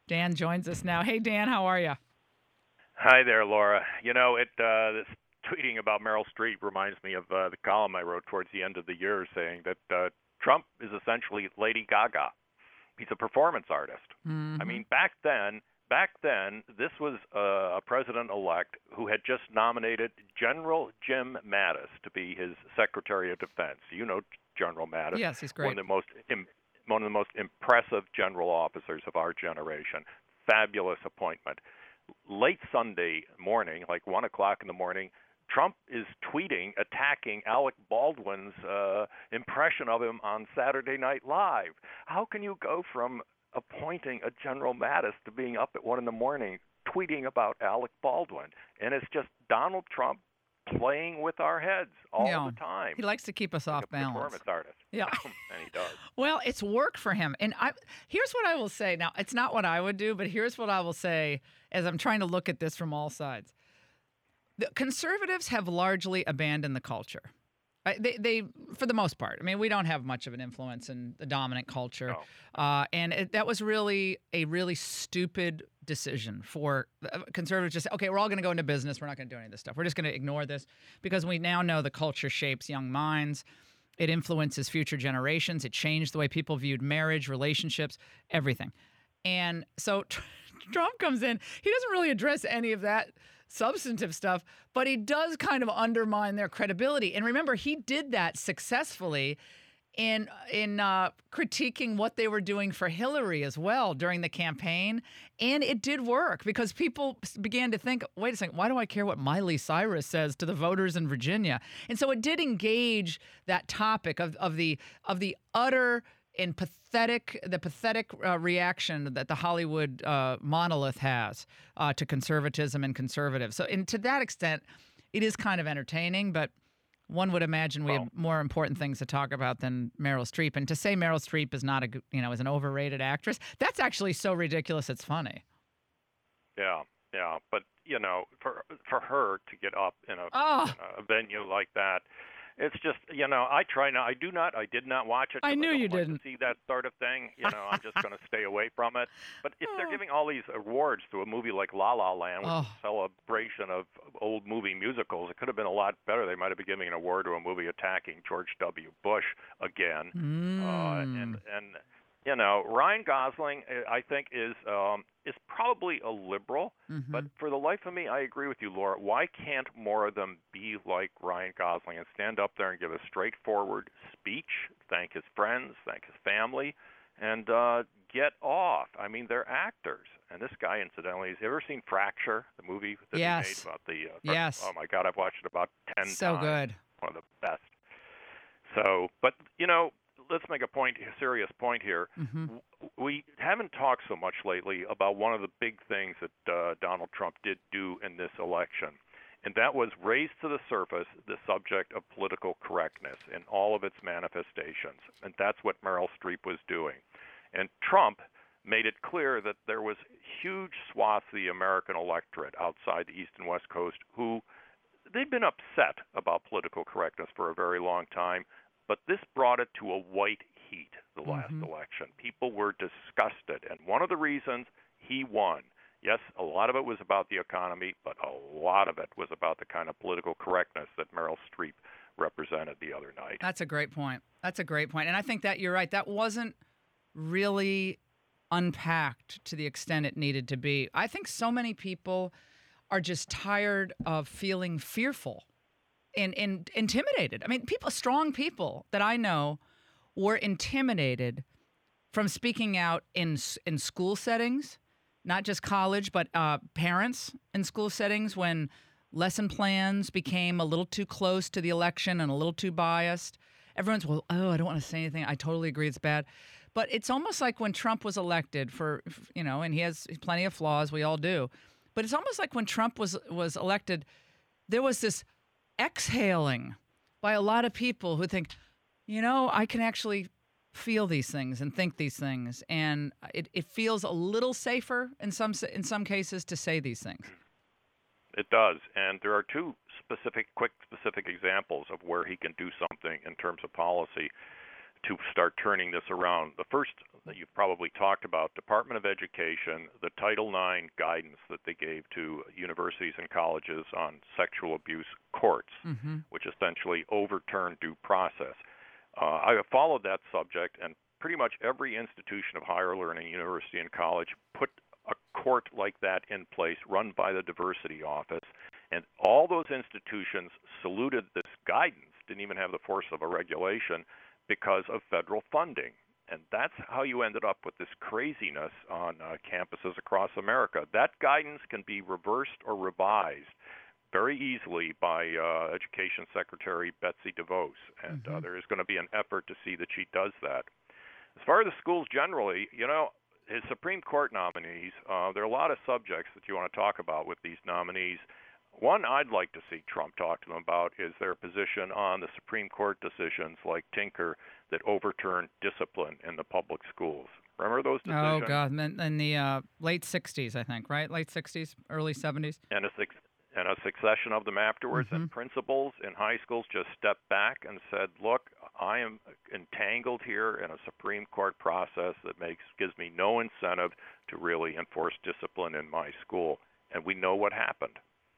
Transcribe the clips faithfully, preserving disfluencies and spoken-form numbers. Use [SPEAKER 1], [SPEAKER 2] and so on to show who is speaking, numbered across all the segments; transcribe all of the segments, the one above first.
[SPEAKER 1] Dan joins us now. Hey, Dan, how are you?
[SPEAKER 2] Hi there, Laura. You know, it uh, this tweeting about Meryl Streep reminds me of uh, the column I wrote towards the end of the year saying that uh, Trump is essentially Lady Gaga. He's a performance artist.
[SPEAKER 1] Mm-hmm.
[SPEAKER 2] I mean, back then, back then, this was uh, a president-elect who had just nominated General Jim Mattis to be his Secretary of Defense. You know General Mattis.
[SPEAKER 1] Yes, he's great.
[SPEAKER 2] One of the most im- one of the most impressive general officers of our generation. Fabulous appointment. Late Sunday morning, like one o'clock in the morning, Trump is tweeting, attacking Alec Baldwin's uh, impression of him on Saturday Night Live. How can you go from appointing a General Mattis to being up at one in the morning tweeting about Alec Baldwin? And it's just Donald Trump playing with our heads all
[SPEAKER 1] yeah.
[SPEAKER 2] the time.
[SPEAKER 1] He likes to keep us
[SPEAKER 2] like
[SPEAKER 1] off
[SPEAKER 2] a
[SPEAKER 1] balance.
[SPEAKER 2] Performance artist.
[SPEAKER 1] Yeah,
[SPEAKER 2] and he does.
[SPEAKER 1] Well, it's work for him. And I here's what I will say. Now, it's not what I would do, but here's what I will say as I'm trying to look at this from all sides. The conservatives have largely abandoned the culture. They, they, for the most part. I mean, we don't have much of an influence in the dominant culture,
[SPEAKER 2] no.
[SPEAKER 1] uh, and it, that was really a really stupid decision for conservatives. Just say, okay, we're all going to go into business. We're not going to do any of this stuff. We're just going to ignore this because we now know the culture shapes young minds. It influences future generations. It changed the way people viewed marriage, relationships, everything. And so Trump comes in. He doesn't really address any of that substantive stuff, but he does kind of undermine their credibility. And remember, he did that successfully in in uh, critiquing what they were doing for Hillary as well during the campaign. And it did work because people began to think, wait a second, why do I care what Miley Cyrus says to the voters in Virginia? And so it did engage that topic of, of the of the utter and pathetic, the pathetic uh, reaction that the Hollywood uh, monolith has uh, to conservatism and conservatives. So, and to that extent, it is kind of entertaining, but one would imagine we
[SPEAKER 2] well,
[SPEAKER 1] have more important things to talk about than Meryl Streep. And to say Meryl Streep is not a, you know, is an overrated actress, that's actually so ridiculous it's funny.
[SPEAKER 2] Yeah, yeah, but you know, for for her to get up in a,
[SPEAKER 1] oh.
[SPEAKER 2] in a venue like that. It's just, you know, I try not, I do not, I did not watch it.
[SPEAKER 1] I knew
[SPEAKER 2] I don't
[SPEAKER 1] you
[SPEAKER 2] like
[SPEAKER 1] didn't.
[SPEAKER 2] To see that sort of thing. You know, I'm just going to stay away from it. But if they're
[SPEAKER 1] Oh.
[SPEAKER 2] giving all these awards to a movie like La La Land, which
[SPEAKER 1] Oh.
[SPEAKER 2] is a celebration of old movie musicals, it could have been a lot better. They might have been giving an award to a movie attacking George W. Bush again.
[SPEAKER 1] Mm.
[SPEAKER 2] Uh, and, and, you know, Ryan Gosling, I think, is um, is probably a liberal.
[SPEAKER 1] Mm-hmm.
[SPEAKER 2] But for the life of me, I agree with you, Laura. Why can't more of them be like Ryan Gosling and stand up there and give a straightforward speech, thank his friends, thank his family, and uh, get off? I mean, they're actors. And this guy, incidentally, has you ever seen Fracture, the movie that
[SPEAKER 1] yes.
[SPEAKER 2] he made about the... Uh,
[SPEAKER 1] yes.
[SPEAKER 2] Oh, my God, I've watched it about ten
[SPEAKER 1] so
[SPEAKER 2] times.
[SPEAKER 1] So good.
[SPEAKER 2] One of the best. So, but, you know... Let's make a point, a serious point here.
[SPEAKER 1] Mm-hmm.
[SPEAKER 2] We haven't talked so much lately about one of the big things that uh, Donald Trump did do in this election, and that was raise to the surface the subject of political correctness in all of its manifestations, and that's what Meryl Streep was doing. And Trump made it clear that there was huge swaths of the American electorate outside the East and West Coast who they'd been upset about political correctness for a very long time. But this brought it to a white heat, the last
[SPEAKER 1] mm-hmm.
[SPEAKER 2] election. People were disgusted. And one of the reasons he won, yes, a lot of it was about the economy, but a lot of it was about the kind of political correctness that Meryl Streep represented the other night.
[SPEAKER 1] That's a great point. That's a great point. And I think that you're right. That wasn't really unpacked to the extent it needed to be. I think so many people are just tired of feeling fearful. And, and intimidated. I mean, people, strong people that I know were intimidated from speaking out in in school settings, not just college, but uh, parents in school settings when lesson plans became a little too close to the election and a little too biased. Everyone's, well, oh, I don't want to say anything. I totally agree it's bad. But it's almost like when Trump was elected for, you know, and he has plenty of flaws, we all do. But it's almost like when Trump was was elected, there was this exhaling by a lot of people who think, you know, I can actually feel these things and think these things, and it, it feels a little safer in some in some cases to say these things.
[SPEAKER 2] It does, and there are two specific, quick, specific examples of where he can do something in terms of policy to start turning this around. The first that you've probably talked about, Department of Education, the Title nine guidance that they gave to universities and colleges on sexual abuse courts,
[SPEAKER 1] Mm-hmm.
[SPEAKER 2] which essentially overturned due process. Uh, I have followed that subject, and pretty much every institution of higher learning, university and college, put a court like that in place, run by the diversity office, and all those institutions saluted this guidance, didn't even have the force of a regulation, because of federal funding. And that's how you ended up with this craziness on uh, campuses across America. That guidance can be reversed or revised very easily by uh, Education Secretary Betsy DeVos, and
[SPEAKER 1] Mm-hmm.
[SPEAKER 2] uh, there is going to be an effort to see that she does that. As far as the schools generally, you know, his Supreme Court nominees, uh, there are a lot of subjects that you want to talk about with these nominees. One I'd like to see Trump talk to them about is their position on the Supreme Court decisions like Tinker that overturned discipline in the public schools. Remember those decisions?
[SPEAKER 1] Oh, God. In, in the uh, late sixties, I think, right? Late sixties, early seventies?
[SPEAKER 2] And a, and a succession of them afterwards.
[SPEAKER 1] Mm-hmm.
[SPEAKER 2] And principals in high schools just stepped back and said, look, I am entangled here in a Supreme Court process that makes gives me no incentive to really enforce discipline in my school. And we know what happened.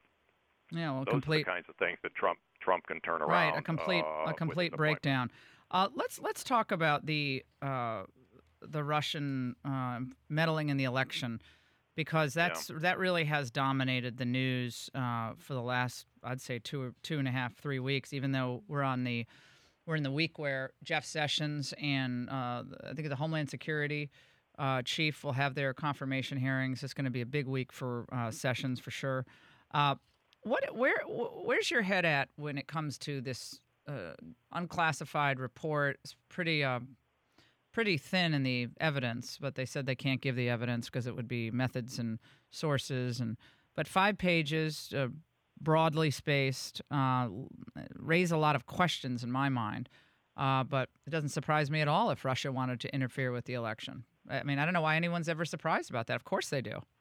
[SPEAKER 1] Yeah, well,
[SPEAKER 2] Those
[SPEAKER 1] complete.
[SPEAKER 2] are the kinds of things that Trump Trump can turn around.
[SPEAKER 1] Right, a complete
[SPEAKER 2] uh,
[SPEAKER 1] a complete breakdown. Uh, let's let's talk about the uh, the Russian uh, meddling in the election, because that's
[SPEAKER 2] Yeah.
[SPEAKER 1] that really has dominated the news uh, for the last, I'd say, two two and a half three weeks. Even though we're on the we're in the week where Jeff Sessions and uh, I think the Homeland Security uh, chief will have their confirmation hearings. It's going to be a big week for uh, Sessions for sure. Uh, What, where, where's your head at when it comes to this uh, unclassified report? It's pretty, uh, pretty thin in the evidence, but they said they can't give the evidence because it would be methods and sources. And but five pages, uh, broadly spaced, uh, raise a lot of questions in my mind. Uh, but it doesn't surprise me at all if Russia wanted to interfere with the election. I mean, I don't know why anyone's ever surprised about that. Of course they do.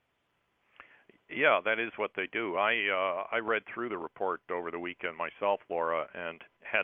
[SPEAKER 2] Yeah, that is what they do. I uh, I read through the report over the weekend myself, Laura, and had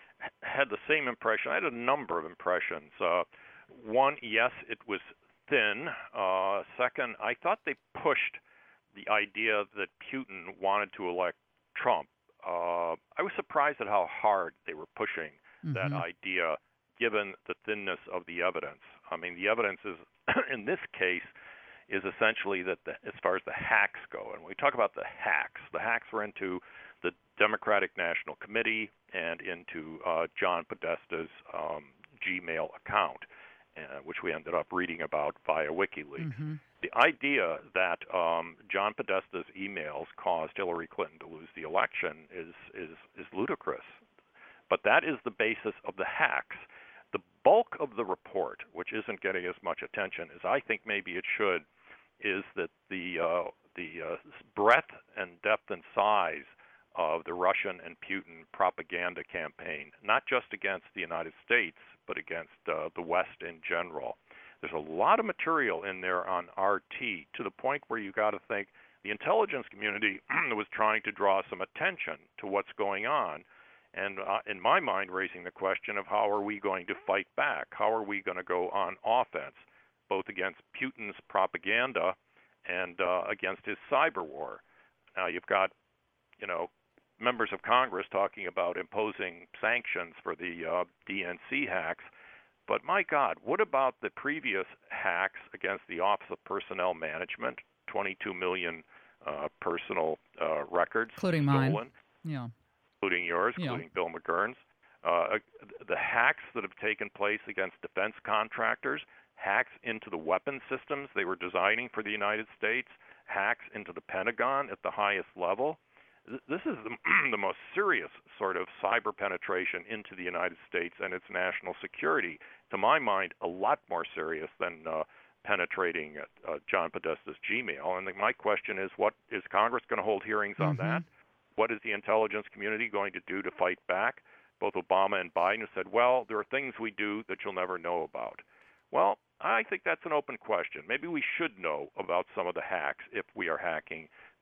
[SPEAKER 2] had the same impression. I had a number of impressions. Uh, one, yes, it was thin. Uh, second, I thought they pushed the idea that Putin wanted to elect Trump. Uh, I was surprised at how hard they were pushing
[SPEAKER 1] Mm-hmm.
[SPEAKER 2] that idea, given the thinness of the evidence. I mean, the evidence is, in this case, is essentially that the, as far as the hacks go, and we talk about the hacks, the hacks were into the Democratic National Committee and into uh, John Podesta's um, Gmail account, uh, which we ended up reading about via WikiLeaks.
[SPEAKER 1] Mm-hmm.
[SPEAKER 2] The idea that um, John Podesta's emails caused Hillary Clinton to lose the election is, is, is ludicrous. But that is the basis of the hacks. The bulk of the report, which isn't getting as much attention as I think maybe it should, is that the uh, the uh, breadth and depth and size of the Russian and Putin propaganda campaign, not just against the United States, but against uh, the West in general. There's a lot of material in there on R T, to the point where you got to think the intelligence community was trying to draw some attention to what's going on. And uh, in my mind, raising the question of how are we going to fight back? How are we going to go on offense, both against Putin's propaganda and uh, against his cyber war? Now, you've got, you know, members of Congress talking about imposing sanctions for the uh, D N C hacks. But my God, what about the previous hacks against the Office of Personnel Management, twenty-two million uh, personal uh, records
[SPEAKER 1] Including
[SPEAKER 2] stolen?
[SPEAKER 1] mine. Yeah.
[SPEAKER 2] Including yours,
[SPEAKER 1] Yeah.
[SPEAKER 2] including Bill McGurn's. Uh, the hacks that have taken place against defense contractors, hacks into the weapon systems they were designing for the United States, hacks into the Pentagon at the highest level. This is the, the most serious sort of cyber penetration into the United States and its national security. To my mind, a lot more serious than uh, penetrating uh, John Podesta's Gmail. And my question is, what is Congress going to hold hearings on
[SPEAKER 1] Mm-hmm.
[SPEAKER 2] that? What is the intelligence community going to do to fight back? Both Obama and Biden have said, well, there are things we do that you'll never know about. Well, I think that's an open question. Maybe we should know about some of the hacks if we are hacking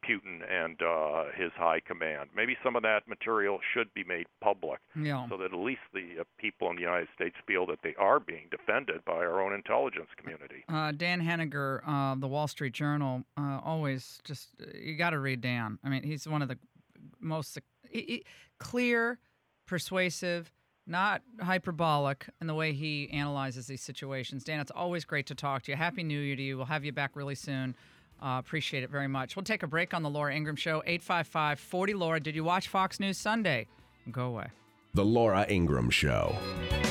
[SPEAKER 2] Putin and uh, his high command. Maybe some of that material should be made public,
[SPEAKER 1] yeah.
[SPEAKER 2] so that at least the uh, people in the United States feel that they are being defended by our own intelligence community.
[SPEAKER 1] Uh, Dan Henniger, uh, the Wall Street Journal, uh, always just, you got to read Dan. I mean, he's one of the most he, he, clear, persuasive, not hyperbolic in the way he analyzes these situations. Dan, it's always great to talk to you. Happy New Year to you. We'll have you back really soon. Uh, appreciate it very much. We'll take a break on the Laura Ingraham Show. eight five five, four zero, Laura. Did you watch Fox News Sunday? Go away.
[SPEAKER 3] The Laura Ingraham Show.